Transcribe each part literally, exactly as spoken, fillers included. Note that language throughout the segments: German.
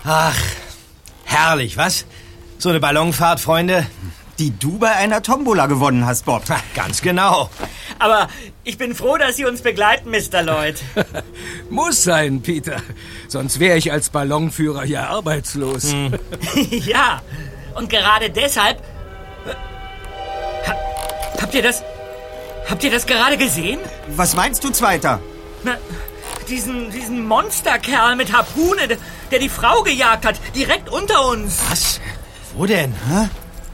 Ach, herrlich, was? So eine Ballonfahrt, Freunde. Die du bei einer Tombola gewonnen hast, Bob. Ha, ganz genau. Aber ich bin froh, dass Sie uns begleiten, Mister Lloyd. Muss sein, Peter. Sonst wäre ich als Ballonführer ja arbeitslos. Hm. Ja, und gerade deshalb... Ha, habt ihr das... Habt ihr das gerade gesehen? Was meinst du, Zweiter? Na, diesen, diesen Monsterkerl mit Harpune, der, der die Frau gejagt hat, direkt unter uns. Was? Wo denn? Hä?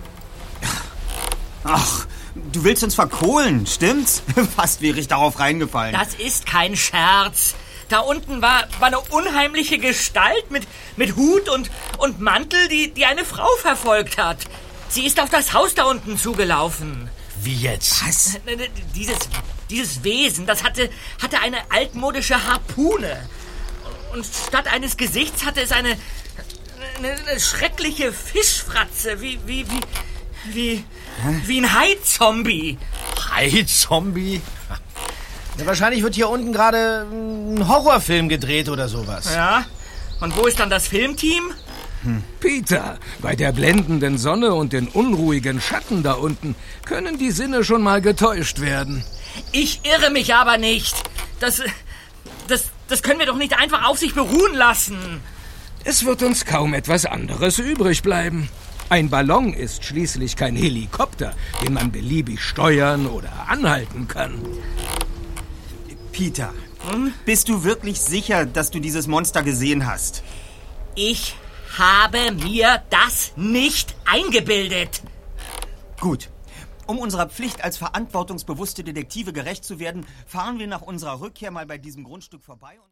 Ach, du willst uns verkohlen, stimmt's? Fast wäre ich darauf reingefallen. Das ist kein Scherz. Da unten war, war eine unheimliche Gestalt mit, mit Hut und, und Mantel, die, die eine Frau verfolgt hat. Sie ist auf das Haus da unten zugelaufen. Wie jetzt? Was? Dieses, dieses Wesen, das hatte, hatte eine altmodische Harpune. Und statt eines Gesichts hatte es eine, eine, eine schreckliche Fischfratze, wie, wie, wie, wie, wie ein Hai-Zombie. Hai-Zombie? Ja, wahrscheinlich wird hier unten gerade ein Horrorfilm gedreht oder sowas. Ja, und wo ist dann das Filmteam? Hm. Peter, bei der blendenden Sonne und den unruhigen Schatten da unten können die Sinne schon mal getäuscht werden. Ich irre mich aber nicht. Das, das, das können wir doch nicht einfach auf sich beruhen lassen. Es wird uns kaum etwas anderes übrig bleiben. Ein Ballon ist schließlich kein Helikopter, den man beliebig steuern oder anhalten kann. Peter, hm? Bist du wirklich sicher, dass du dieses Monster gesehen hast? Ich habe mir das nicht eingebildet. Gut. Um unserer Pflicht als verantwortungsbewusste Detektive gerecht zu werden, fahren wir nach unserer Rückkehr mal bei diesem Grundstück vorbei und